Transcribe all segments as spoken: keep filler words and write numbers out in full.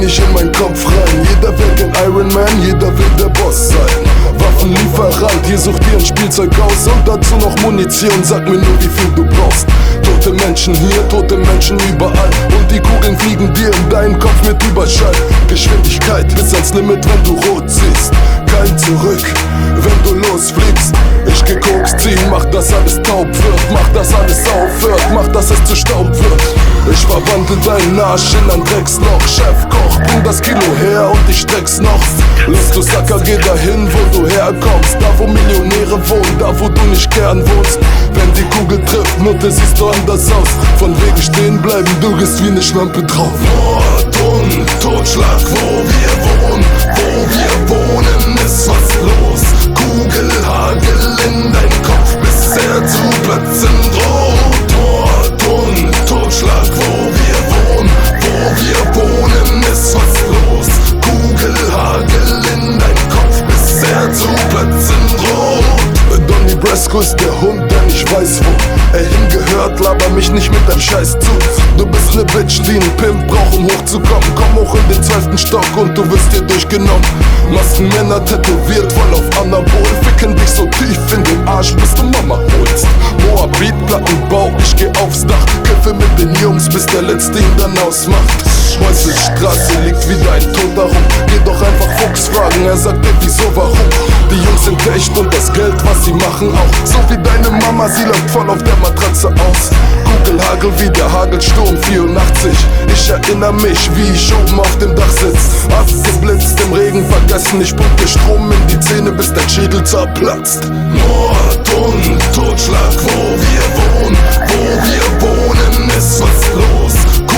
ich in meinen Kopf rein. Jeder will den Iron Man, jeder will der Boss sein. Waffenlieferant, hier sucht ihr ein Spielzeug aus und dazu noch Munition, sag mir nur, wie viel du brauchst. Tote Menschen hier, tote Menschen überall und die Kugeln fliegen dir in deinen Kopf mit Überschall. Geschwindigkeit bis ans Limit, wenn du rot siehst. Kein Zurück, wenn du losfliegst. Ich geh Koks ziehen, mach dass alles taub wird, mach dass alles aufhört, mach dass es zu Staub wird. Ich verwandle deinen Arsch in ein Drecksloch. Chefkoch, bring das Kilo her und ich streck's noch. Lass du Sacker, geh dahin, wo du herkommst. Da wo Millionäre wohnen, da wo du nicht gern wohnst. Wenn die Kugel trifft, Nutte, siehst du anders aus. Von wegen stehen bleiben, du gehst wie ne Schlampe drauf. Mord und Totschlag, wo wir wohnen, wo wir wohnen, ist was los. Kugelhagel in dein Kopf, bis er zu platzen droht. Mord und Totschlag, wo wir wohnen, wo wir wohnen, ist was los. Kugelhagel in dein Kopf, bis er zu platzen droht. Donnie Brasco ist der Hund, der nicht weiß, wo er hingehört. Laber mich nicht mit deinem Scheiß zu. Du bist ne Bitch, die einen Pimp braucht, um hochzukommen. Komm hoch in den zwölften Stock und du wirst hier durchgenommen. Maskenmänner tätowiert, voll auf Anabol. Ficken dich so tief in den Arsch, bis du Mama holst. Moabit, Plattenbau, ich geh aufs Dach. Kiffe mit den Jungs, bis der Letzte ihn dann ausmacht. Häuselstraße liegt wieder ein Toter rum. Geh doch einfach Fuchs fragen, er sagt dir wieso, warum. Die Jungs sind echt und das Geld, was sie machen auch. So wie deine Mama, sie läuft voll auf der Matratze aus. Kugelhagel wie der Hagelsturm vierundachtzig. Ich erinnere mich, wie ich oben auf dem Dach sitz. Hast geblitzt im Regen vergessen, ich pump dir Strom in die Zähne, bis dein Schädel zerplatzt. Mord und Totschlag, wo wir wohnen, wo wir wohnen, ist was los.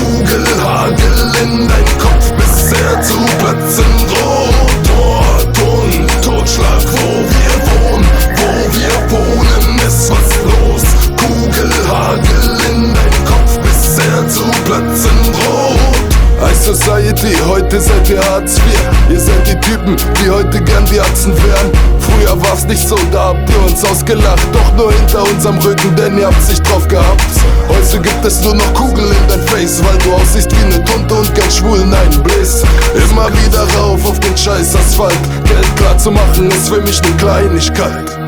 Kugelhagel in dein Kopf, bis er zu platzen droht. Mord und Totschlag, wo wir wohnen, wo wir wohnen, ist was los. Kugelhagel in dein Kopf, bis er zu platzen droht. High Society, heute seid ihr Hartz vier. Ihr seid die Typen, die heute gern die Atzen wären. Früher war's nicht so, da habt ihr uns ausgelacht. Doch nur hinter unserem Rücken, denn ihr habt sich drauf gehabt. Heute gibt es nur noch Kugel in dein Face, weil du aussiehst wie ne Tunte und gern schwul, nein, Bliss. Immer wieder rauf auf den scheiß Asphalt. Geld klar zu machen ist für mich ne Kleinigkeit.